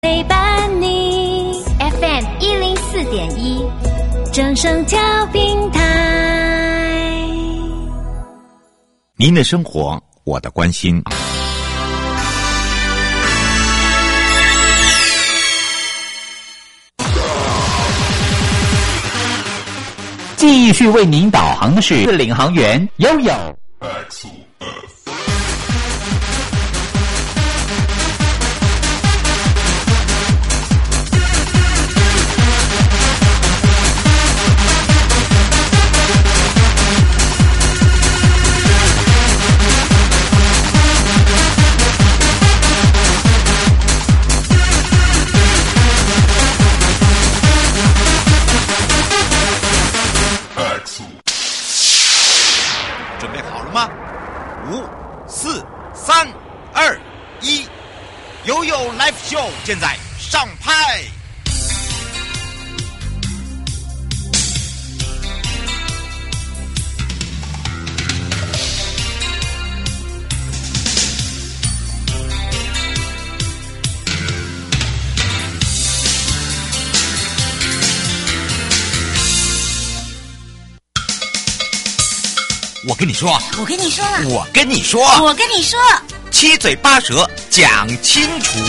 陪伴你 FM104.1正声调频台。 您的生活，我的关心。 继续为您导航的是领航员悠悠。 准备好了吗？5、4、3、2、1，悠悠 Live Show 现在上拍。我跟你说， 我跟你说了， 我跟你说， 我跟你说， 七嘴八舌讲清楚。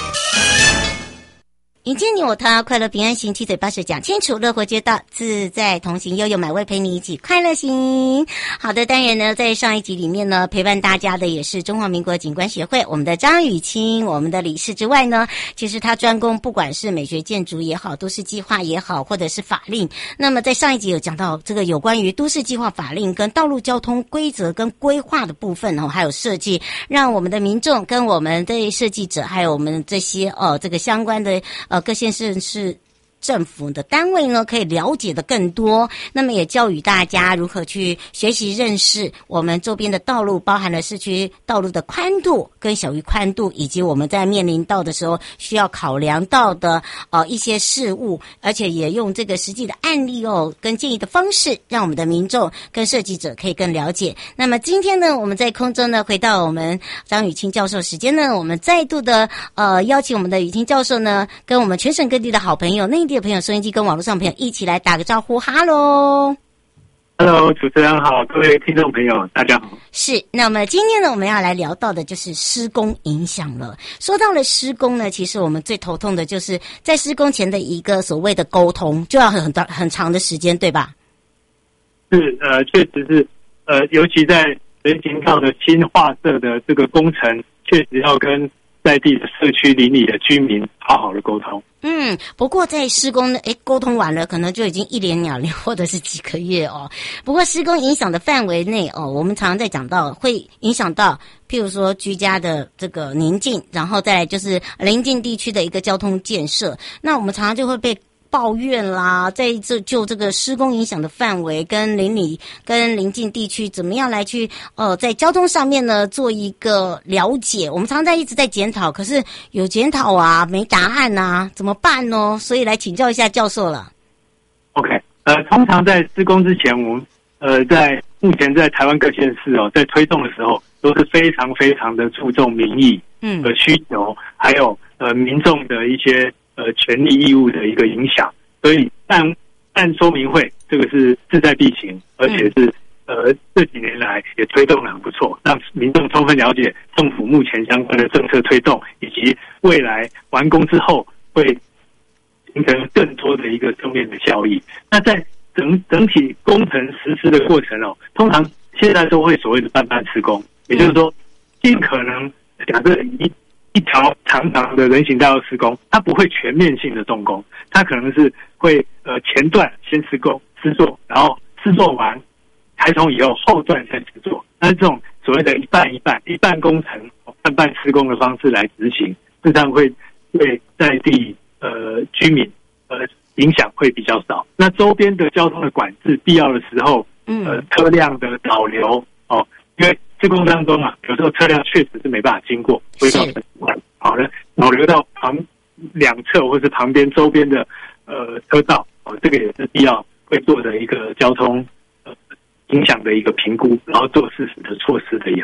迎接你我他，快乐平安行，七嘴八舌讲清楚，乐活街道自在同行，悠悠美味陪你一起快乐行。好的，当然呢，在上一集里面呢，陪伴大家的也是中华民国景观协会我们的张雨清，我们的理事之外呢，其实他专攻不管是美学建筑也好，都市计划也好，或者是法令。那么在上一集有讲到这个有关于都市计划法令跟道路交通规则跟规划的部分哦，还有设计，让我们的民众跟我们的设计者，还有我们这些这个相关的各县市是政府的单位呢，可以了解的更多，那么也教育大家如何去学习认识我们周边的道路，包含了市区道路的宽度跟小于宽度，以及我们在面临到的时候需要考量到的一些事物，而且也用这个实际的案例跟建议的方式，让我们的民众跟设计者可以更了解。那么今天呢，我们在空中呢，回到我们张雨清教授时间呢，我们再度的邀请我们的雨清教授呢，跟我们全省各地的好朋友、内地的朋友、收音机跟网络上朋友一起来打个招呼。哈喽 Hello， 主持人好，各位听众朋友大家好。 是，那么今天呢，我们要来聊到的就是施工影响了。说到了施工呢，其实我们最头痛的就是在施工前的一个所谓的沟通，就要很长的时间，对吧？ 是，确实是，尤其在人行道的新划设的这个工程，确实要跟在地的社区邻里的居民好好的沟通。 不过在施工沟通完了，可能就已经1年2年或者是几个月哦。不过施工影响的范围内我们常常在讲到会影响到，譬如说居家的这个宁静，然后再来就是邻近地区的一个交通建设。那我们常常就会被抱怨啦，在就这个施工影响的范围跟邻里跟邻近地区怎么样来去在交通上面呢做一个了解。我们常常一直在检讨，可是有检讨啊没答案啊，怎么办呢？所以来请教一下教授了。 OK， 通常在施工之前，我们在目前在台湾各县市在推动的时候都是非常非常的注重民意的需求，还有民众的一些权利义务的一个影响，所以办说明会这个是势在必行，而且是这几年来也推动得很不错，让民众充分了解政府目前相关的政策推动，以及未来完工之后会形成更多的一个正面的效益。那在整体工程实施的过程通常现在都会所谓的半施工，也就是说尽可能假设一条长长的人行道施工，它不会全面性的动工，它可能是会前段先施作，然后施作完开通以后后段再施作。那这种所谓的一半工程半施工的方式来执行，事实上会对在地居民影响会比较少。那周边的交通的管制，必要的时候车辆的导流因为施工当中有时候车辆确实是没办法经过，会造成好的导流到两侧或是旁边周边的车道这个也是必要会做的一个交通影响的一个评估，然后做适时的措施的演变。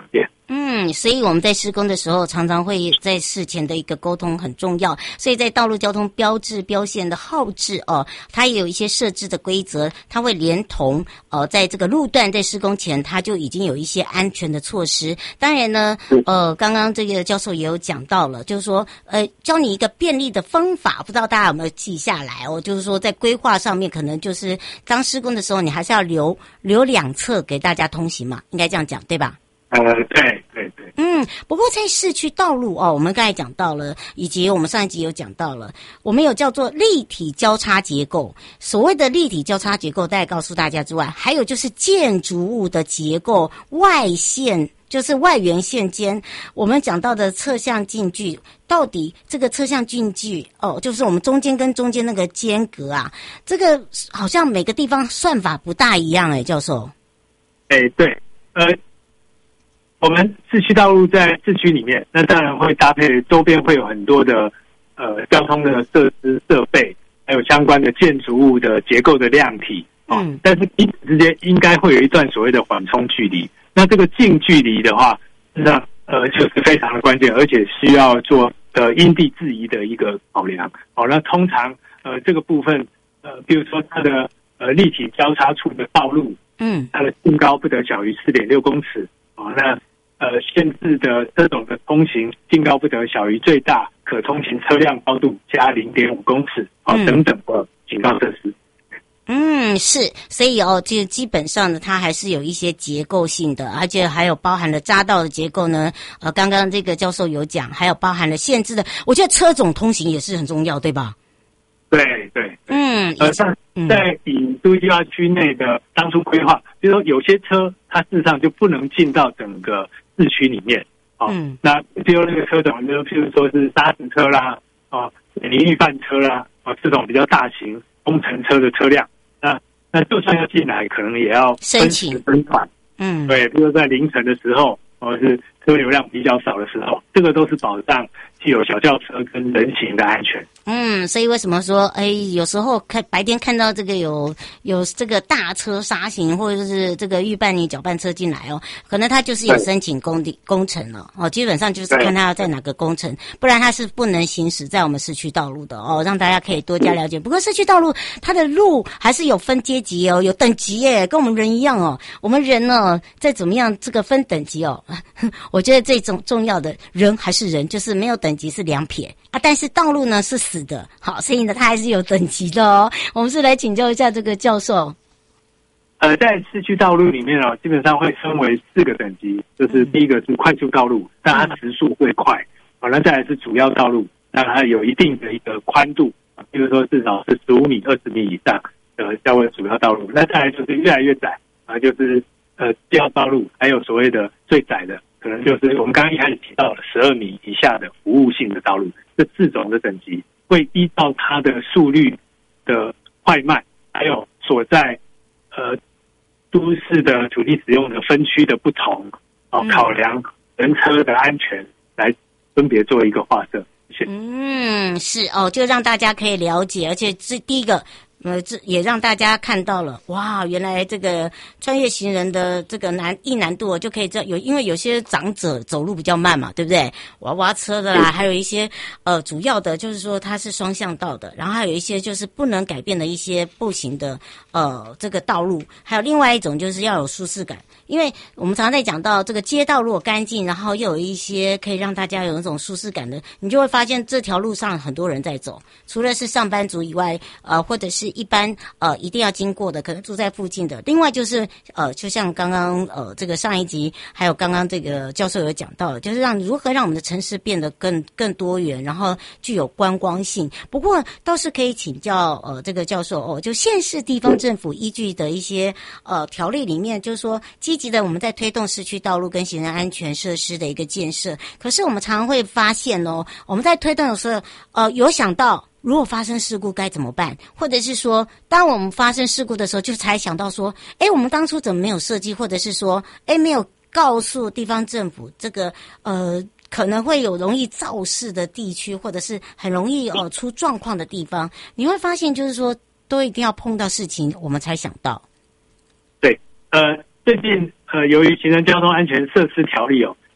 所以我们在施工的时候，常常会在事前的一个沟通很重要。所以在道路交通标志标线的号志它也有一些设置的规则，它会连同在这个路段在施工前，它就已经有一些安全的措施。当然呢，刚刚这个教授也有讲到了，就是说教你一个便利的方法，不知道大家有没有记下来就是说在规划上面，可能就是当施工的时候，你还是要留两侧给大家通行嘛，应该这样讲对吧？ 对。 不过在市区道路我们刚才讲到了，以及我们上一集有讲到了，我们有叫做立体交叉结构。所谓的立体交叉结构，大概告诉大家之外，还有就是建筑物的结构外线，就是外缘线间。我们讲到的侧向近距，到底这个侧向近距就是我们中间跟中间那个间隔啊，这个好像每个地方算法不大一样教授。 对，我们市区道路在市区里面，那当然会搭配周边会有很多的交通的设施设备，还有相关的建筑物的结构的量体但是彼此之间应该会有一段所谓的缓冲距离。那这个近距离的话，实际上就是非常的关键，而且需要做因地制宜的一个考量。那通常这个部分比如说它的立体交叉处的道路，它的净高不得小于 4.6 公尺那限制的车种的通行净高不得小于最大可通行车辆高度加 0.5 公尺等等的警告设施。 是，所以就基本上呢，它还是有一些结构性的，而且还有包含了匝道的结构呢。刚刚这个教授有讲，还有包含了限制的，我觉得车种通行也是很重要，对吧？ 对。像在以都计划区内的当初规划，就是说有些车它事实上就不能进到整个市区里面那比如那个车种，就譬如说是砂石车啦淋浴饭车啦这种比较大型工程车的车辆，那就算要进来，可能也要申请分款。对，比如在凌晨的时候，是车流量比较少的时候，这个都是保障既有小轿车跟人行的安全。 所以为什么说有时候白天看到这个有这个大车刹行，或者是这个预办你搅拌车进来可能他就是有申请工程了基本上就是看他要在哪个工程，不然他是不能行驶在我们市区道路的让大家可以多加了解。不过市区道路它的路还是有分阶级有等级耶，跟我们人一样我们人呢再怎么样这个分等级我觉得最重要的人还是人，就是没有等级是2撇但是道路呢是死的，好，所以呢它还是有等级的我们是来请教一下这个教授。 在市区道路里面基本上会分为4个等级，就是第一个是快速道路，但它时速会快那再来是主要道路，那它有一定的一个宽度比如说至少是15米、20米以上的叫为主要道路，那再来就是越来越窄就是第二道路，还有所谓的最窄的可能就是我们刚刚一开始提到的12米以下的服务性的道路。这4种的等级会依照它的速率的快慢，还有所在都市的土地使用的分区的不同考量人车的安全来分别做一个划设。 是就让大家可以了解，而且这第一个这也让大家看到了，哇，原来这个穿越行人的这个难度就可以因为有些长者走路比较慢嘛，对不对？娃娃车的啦，还有一些主要的就是说它是双向道的，然后还有一些就是不能改变的一些步行的这个道路，还有另外一种就是要有舒适感。因为我们常常在讲到这个街道如果干净，然后又有一些可以让大家有一种舒适感的，你就会发现这条路上很多人在走，除了是上班族以外或者是一般一定要经过的，可能住在附近的。另外就是就像刚刚这个上一集还有刚刚这个教授有讲到的，就是如何让我们的城市变得更多元，然后具有观光性。不过倒是可以请教这个教授就县市地方政府依据的一些条例里面，就是说积极的我们在推动市区道路跟行人安全设施的一个建设。可是我们常常会发现我们在推动的时候有想到如果发生事故该怎么办，或者是说当我们发生事故的时候就才想到说我们当初怎么没有设计，或者是说没有告诉地方政府这个可能会有容易肇事的地区，或者是很容易出状况的地方。你会发现就是说都一定要碰到事情我们才想到。 对最近由于行人交通安全设施条例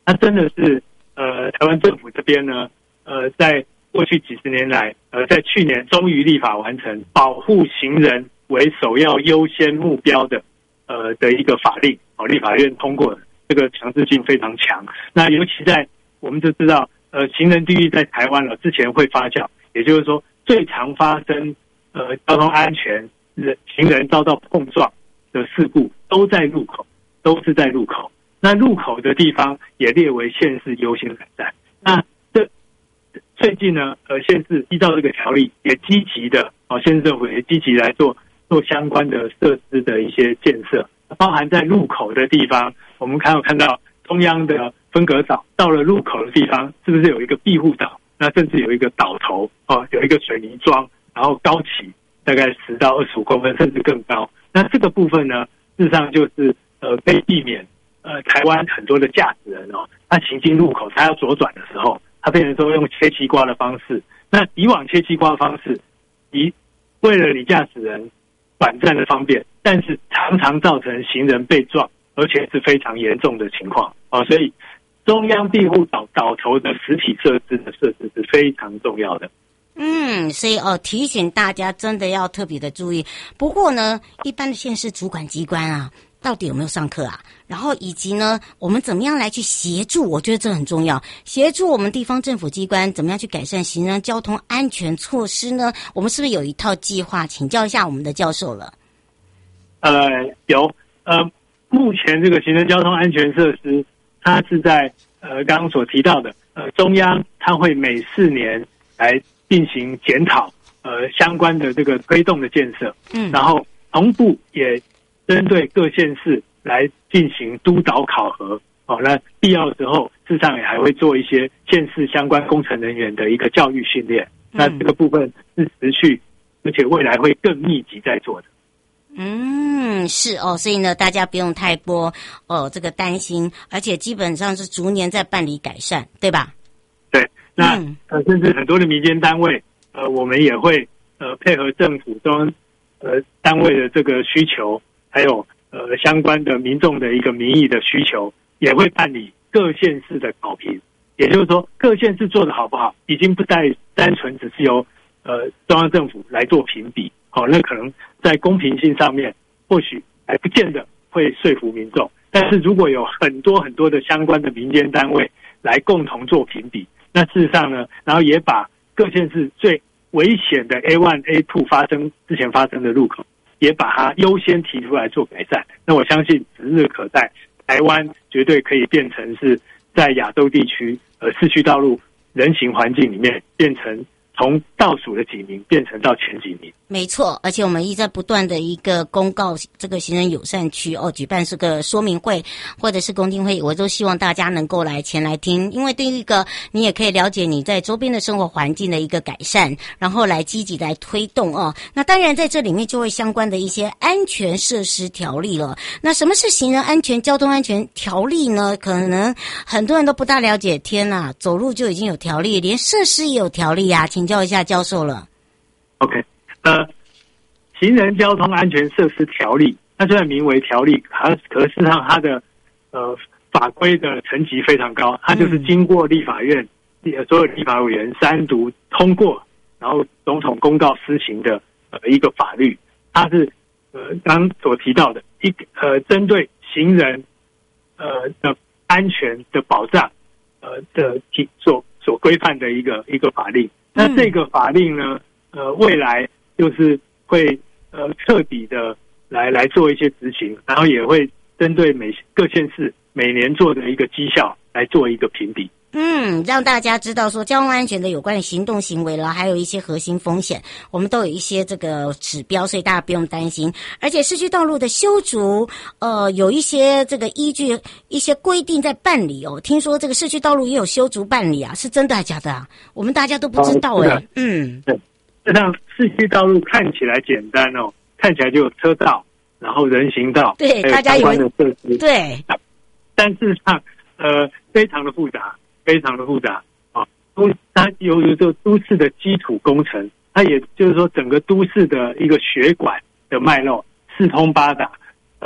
那真的是台湾政府这边呢，在过去几十年来，在去年终于立法完成保护行人为首要优先目标的一个法令，立法院通过的，这个强制性非常强。那尤其在我们就知道，行人地狱在台湾之前会发酵，也就是说最常发生交通安全、行人遭到碰撞的事故都在路口，都是在路口。那路口的地方也列为县市优先改善。那最近呢，县市依照这个条例也积极的，县市政府也积极来做相关的设施的一些建设，包含在路口的地方，我们看到中央的分隔岛，到了路口的地方，是不是有一个庇护岛？那甚至有一个岛头，有一个水泥桩，然后高起大概10到25公分，甚至更高。那这个部分呢，事实上就是可以避免台湾很多的驾驶人他行经路口，他要左转的时候，他变成说用切西瓜的方式。那以往切西瓜的方式，为了你驾驶人短暂的方便，但是常常造成行人被撞，而且是非常严重的情况所以中央庇护岛岛头的实体设施的设置是非常重要的。 所以提醒大家真的要特别的注意。不过呢，一般的县市主管机关啊，到底有没有上课啊？然后以及呢，我们怎么样来去协助？我觉得这很重要，协助我们地方政府机关怎么样去改善行人交通安全措施呢？我们是不是有一套计划？请教一下我们的教授了。 有目前这个行人交通安全设施，它是在刚刚所提到的中央它会每4年来进行检讨相关的这个推动的建设，然后同步也针对各县市来进行督导考核那必要的时候事实上也还会做一些县市相关工程人员的一个教育训练，那这个部分是持续而且未来会更密集在做的。 是所以呢，大家不用太过这个担心，而且基本上是逐年在办理改善，对吧？ 对，那甚至很多的民间单位，我们也会配合政府中单位的这个需求，还有相关的民众的一个民意的需求，也会办理各县市的考评。也就是说，各县市做得好不好，已经不再单纯只是由中央政府来做评比。那可能在公平性上面，或许还不见得会说服民众。但是如果有很多很多的相关的民间单位来共同做评比，那事实上呢，然后也把各县市最危险的 A1、A2 之前发生的路口，也把它优先提出来做改善。那我相信指日可待，台湾绝对可以变成是在亚洲地区市区道路人行环境里面变成从倒数的几名变成到前几名。 没错，而且我们一再不断的一个公告这个行人友善区举办这个说明会或者是公听会，我都希望大家能够前来听，因为第一个你也可以了解你在周边的生活环境的一个改善，然后来积极来推动那当然在这里面就会相关的一些安全设施条例了。那什么是行人安全交通安全条例呢？可能很多人都不大了解。天哪，走路就已经有条例，连设施也有条例啊，请教一下教授了。 OK，行人交通安全设施条例，它虽然名为条例，可是事实上它的法规的层级非常高，它就是经过立法院所有立法委员3读通过，然后总统公告施行的一个法律。它是刚所提到的针对行人的安全的保障的所规范的一个法令。那这个法令呢未来就是会彻底的来做一些执行，然后也会针对各县市每年做的一个绩效来做一个评比。 让大家知道说交通安全的有关的行动行为了，还有一些核心风险，我们都有一些这个指标，所以大家不用担心。而且市区道路的修筑有一些这个依据一些规定在办理听说这个市区道路也有修筑办理啊，是真的还是假的啊？我们大家都不知道对， 这样市区道路看起来简单看起来就有车道，然后人行道， 对，大家以为对， 但事实上非常的复杂，非常的复杂它有这个都市的基础工程，它也就是说整个都市的一个血管的脉络四通八达，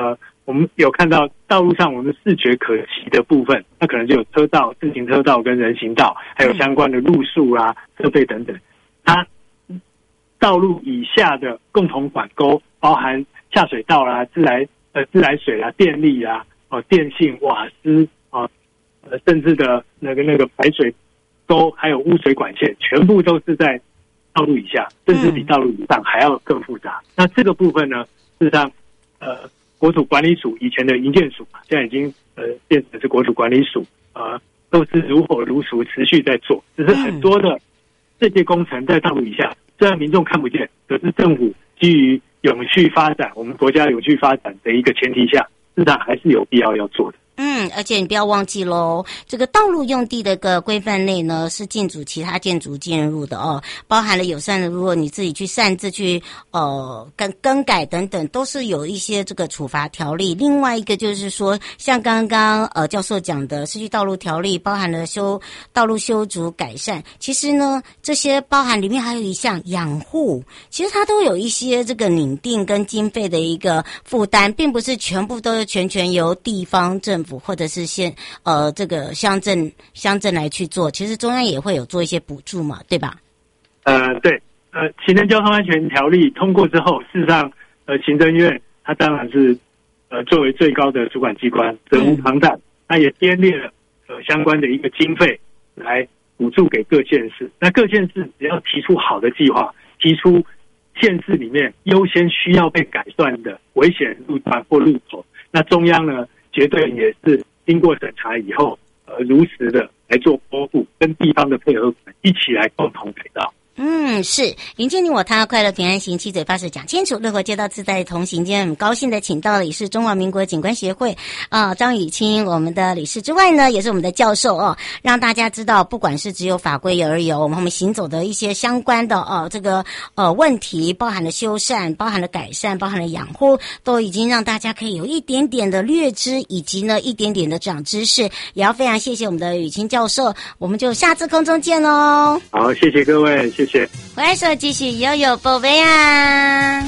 我们有看到道路上我们视觉可及的部分，那可能就有车道、自行车道跟人行道，还有相关的路树啊、设备等等。它道路以下的共同管沟，包含下水道啦、自来水啦、电力啦、电信、瓦斯甚至的那个排水沟，还有污水管线，全部都是在道路以下，甚至比道路以上还要更复杂。那这个部分呢，事实上，国土管理署以前的营建署，现在已经变成是国土管理署，都是如火如荼持续在做。只是很多的这些工程在道路以下，虽然民众看不见，可是政府基于永续发展，我们国家永续发展的一个前提下，事实上还是有必要要做的。 而且你不要忘记咯，这个道路用地的个规范内呢，是禁止其他建筑进入的哦，包含了友善的，如果你自己去擅自去更改等等，都是有一些这个处罚条例。另外一个就是说，像刚刚教授讲的市区道路条例，包含了道路修筑改善，其实呢这些包含里面还有一项养护，其实它都有一些这个拟定跟经费的一个负担，并不是全部都是全由地方政府或者是这个乡镇来去做，其实中央也会有做一些补助嘛，对吧？ 对，行政交通安全条例通过之后，事实上，行政院它当然是作为最高的主管机关，责无旁贷，它也编列了相关的一个经费来补助给各县市。那各县市只要提出好的计划，提出县市里面优先需要被改善的危险路段或路口，那中央呢？绝对也是经过审查以后，如实的来做拨付，跟地方的配合一起来共同改造。 是迎接你我他，快乐平安行，七嘴八舌讲清楚，乐活街道自在同行。今天很高兴的请到了也是中华民国警官协会张雨清我们的理事之外呢，也是我们的教授让大家知道，不管是只有法规而有我们行走的一些相关的这个问题，包含了修缮，包含了改善，包含了养护，都已经让大家可以有一点点的略知，以及呢一点点的长知识。也要非常谢谢我们的雨清教授，我们就下次空中见咯。 好，谢谢各位，谢谢。 回来时候继续悠悠宝贝啊！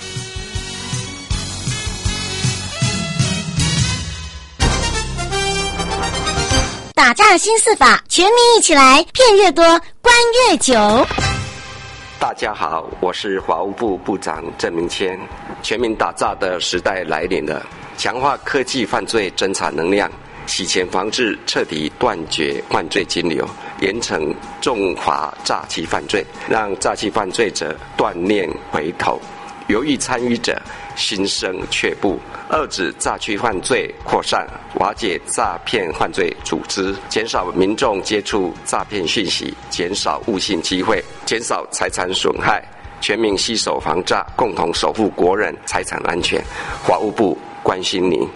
打仗新四法，全民一起来，骗越多，关越久。 大家好，我是法务部部长郑明谦。全民打诈的时代来临了，强化科技犯罪侦查能量，洗钱防治，彻底断绝犯罪金流，严惩重罚诈欺犯罪，让诈欺犯罪者断念回头，犹豫参与者心生却步，遏止诈欺犯罪扩散，瓦解诈骗犯罪组织，减少民众接触诈骗讯息，减少误信机会，减少财产损害，全民携手防诈，共同守护国人财产安全。法务部关心您。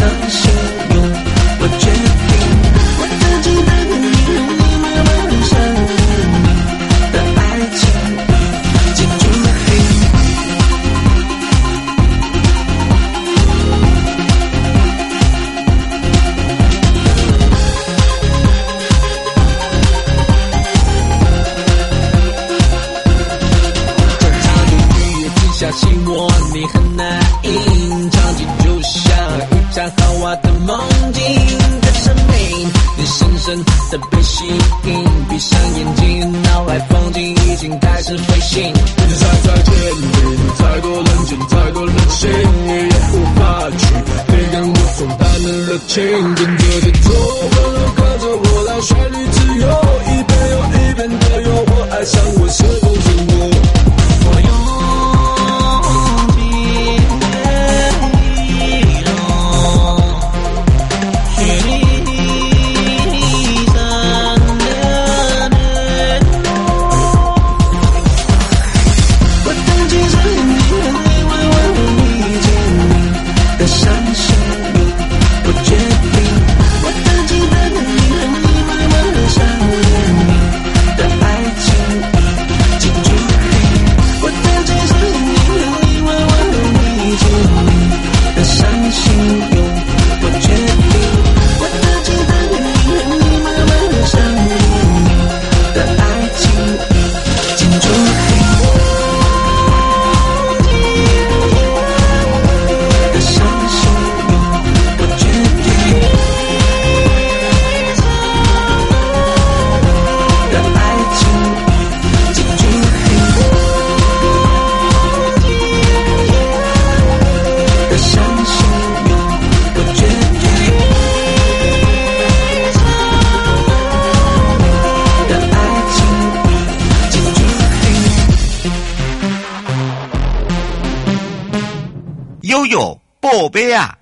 我决定，我的记得你和你慢慢想。 深的被吸引，闭上眼睛，脑海风景已经开始飞行。跟着再见，给你太多冷静，太多冷清，你也无法去对抗我疯诞的热情。跟着节奏，温柔跟着我来旋律自由，一遍又一遍的诱惑，爱上我是否是我？我悠悠宝贝啊！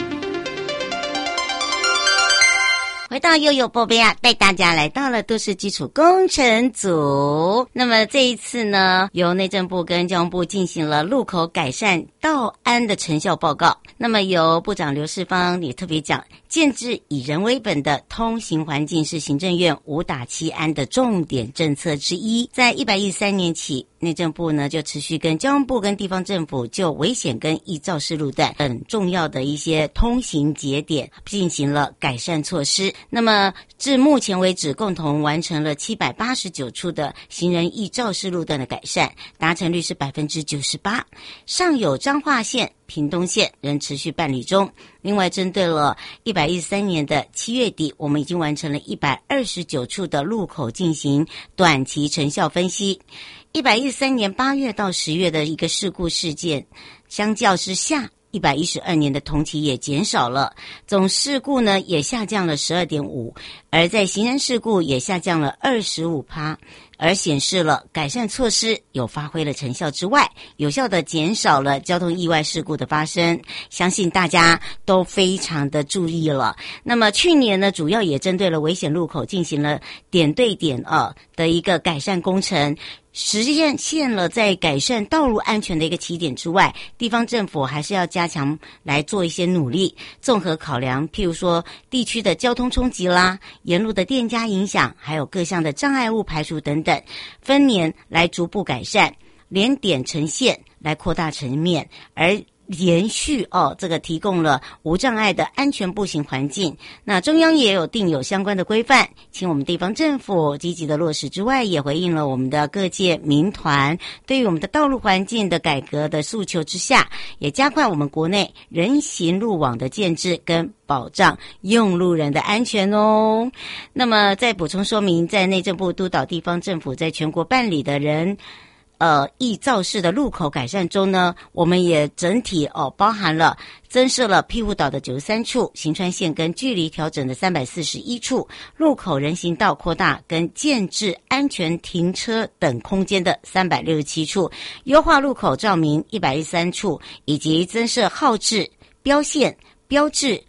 回到悠悠宝贝啊，带大家来到了都市基础工程组。那么这一次呢，由内政部跟交通部进行了路口改善道安的成效报告。那么由部长刘世芳也特别讲，建制以人为本的通行环境是行政院5打7安的重点政策之一。在113年起，内政部呢就持续跟交通部跟地方政府就危险跟易肇事路段等重要的一些通行节点进行了改善措施。那么至目前为止，共同完成了789处的行人易肇事路段的改善，达成率是 98%。上有彰化县、屏东县仍持续办理中。另外，针对了113年的7月底，我们已经完成了129处的路口进行短期成效分析。113年8月到10月的一个事故事件，相较之下112年的同期也减少了，总事故呢也下降了 12.5%， 而在行人事故也下降了 25%， 而显示了改善措施有发挥了成效之外，有效的减少了交通意外事故的发生，相信大家都非常的注意了。那么去年呢，主要也针对了危险路口进行了点对点的一个改善工程，实现了在改善道路安全的一个起点之外，地方政府还是要加强来做一些努力，综合考量，譬如说地区的交通冲击啦，沿路的店家影响，还有各项的障碍物排除等等，分年来逐步改善，连点成线来扩大层面，而连续这个提供了无障碍的安全步行环境。那中央也有定有相关的规范，请我们地方政府积极的落实之外，也回应了我们的各界民团对于我们的道路环境的改革的诉求之下，也加快我们国内人行路网的建制跟保障用路人的安全哦。那么再补充说明，在内政部督导地方政府在全国办理的易肇事的路口改善中呢，我们也整体包含了增设了庇护岛的93处，行川线跟距离调整的341处，路口人行道扩大跟建制安全停车等空间的367处，优化路口照明113处，以及增设号志、标线、标志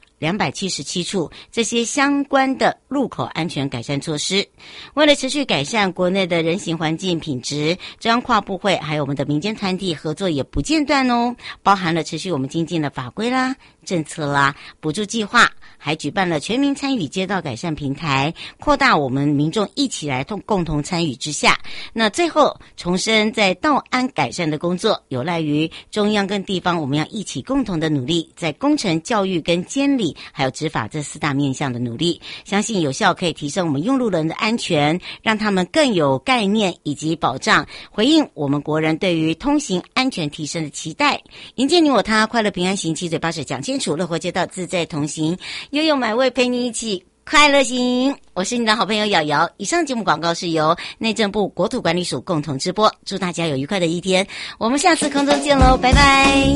277处，这些相关的路口安全改善措施。为了持续改善国内的人行环境品质，中央跨部会还有我们的民间团体合作也不间断哦，包含了持续我们精进的法规啦、政策啦、补助计划，还举办了全民参与街道改善平台，扩大我们民众一起来共同参与之下。那最后重申，在道安改善的工作有赖于中央跟地方，我们要一起共同的努力，在工程、教育跟监理还有执法这4大面向的努力，相信有效可以提升我们用路人的安全，让他们更有概念以及保障，回应我们国人对于通行安全提升的期待。迎接你我他，快乐平安行，七嘴八舌讲清楚，乐活街道自在同行，悠悠买位陪你一起快乐行，我是你的好朋友瑶瑶。以上节目广告是由内政部国土管理署共同直播，祝大家有愉快的一天，我们下次空中见喽，拜拜。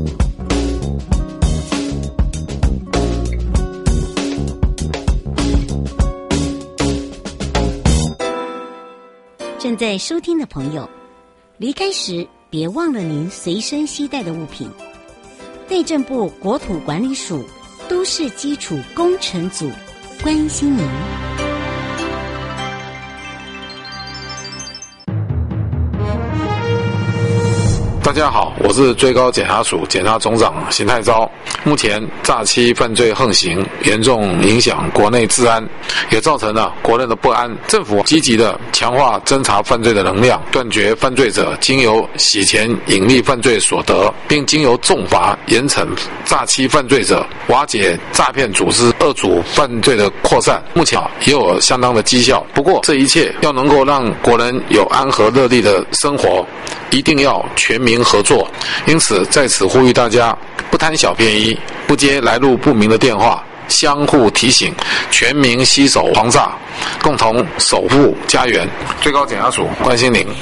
正在收听的朋友，离开时别忘了您随身携带的物品。内政部国土管理署都市基础工程组关心您。 大家好，我是最高检察署检察总长邢太昭。目前诈欺犯罪横行，严重影响国内治安，也造成了国内的不安。政府积极的强化侦查犯罪的能量，断绝犯罪者经由洗钱隐匿犯罪所得，并经由重罚严惩诈欺犯罪者，瓦解诈骗组织恶组犯罪的扩散。目前也有相当的绩效。不过这一切要能够让国人有安和乐利的生活，一定要全民合作。因此在此呼吁大家，不贪小便宜，不接来路不明的电话，相互提醒，全民携手防诈，共同守护家园。最高检察署关心您。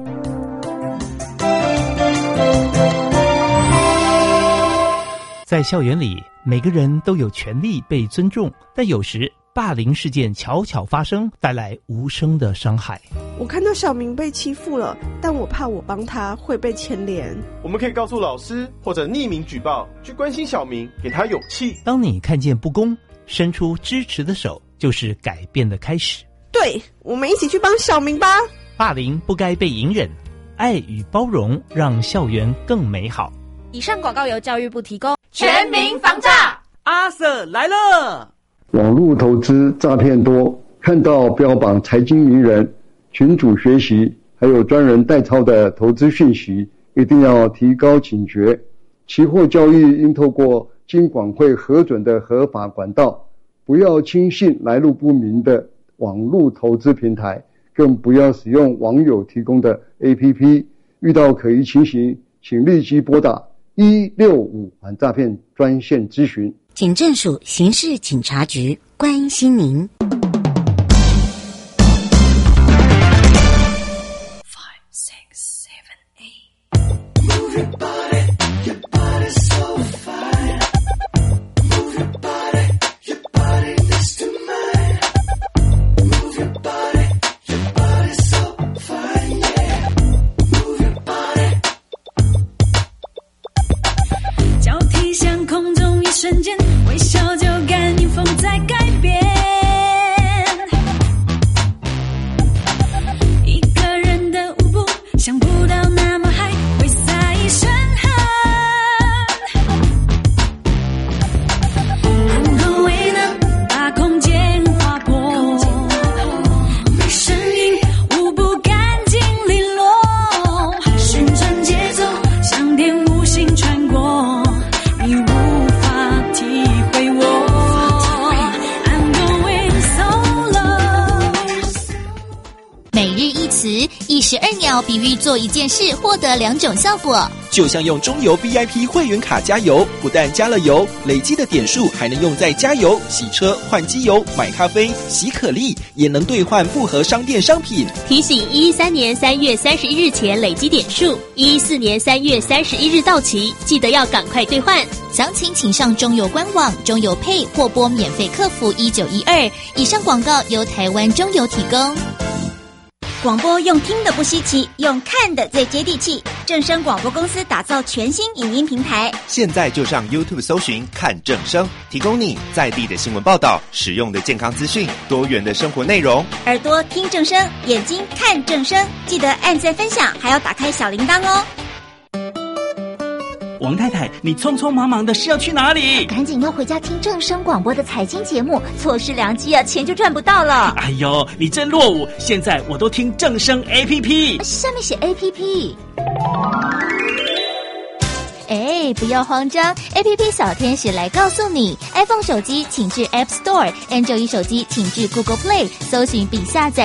在校园里，每个人都有权利被尊重，但有时霸凌事件悄悄发生，带来无声的伤害。 我看到小明被欺负了，但我怕我帮他会被牵连。 我们可以告诉老师，或者匿名举报，去关心小明，给他勇气。 当你看见不公，伸出支持的手，就是改变的开始。 对，我们一起去帮小明吧。 霸凌不该被隐忍，爱与包容让校园更美好。 以上广告由教育部提供。 全民防诈， 阿 Sir 来了。 网络投资诈骗多，看到标榜财经名人、群组学习，还有专人代操的投资讯息，一定要提高警觉。期货交易应透过金管会核准的合法管道，不要轻信来路不明的网络投资平台，更不要使用网友提供的 APP。 遇到可疑情形，请立即拨打165反诈骗专线咨询。 警政署刑事警察局关心您。 脚踢向空中，一瞬间微笑就感应风在改变。一个人的舞步，像步道那么嗨，挥洒一身汗。然后未能把空间划破，声音舞步干净利落，旋转节奏像电无形穿过。你无法体会我 I'm going solo。 每日一词，12秒比喻做一件事获得2种效果。 就像用中油 VIP 会员卡加油，不但加了油，累积的点数还能用在加油、洗车、换机油、买咖啡、洗可丽，也能兑换复合商店商品。 提醒113年3月31日前累积点数，114年3月31日到期，记得要赶快兑换。详情请上中油官网、中油 Pay 或拨免费客服1912。以上广告由台湾中油提供。 广播用听的不稀奇，用看的最接地气。正声广播公司打造全新影音平台， 现在就上 YouTube 搜寻看正声，提供你在地的新闻报道、实用的健康资讯、多元的生活内容。 耳朵听正声，眼睛看正声，记得按赞分享，还要打开小铃铛哦。 王太太，你匆匆忙忙的是要去哪里？ 赶紧要回家听正声广播的财经节目，错失良机啊，钱就赚不到了。 哎呦，你真落伍！现在我都听正声 APP， 上面写 APP。不要慌张 ，APP 小天使来告诉你 ，iPhone 手机请至 App Store， Android 手机请至 Google Play， 搜寻并下载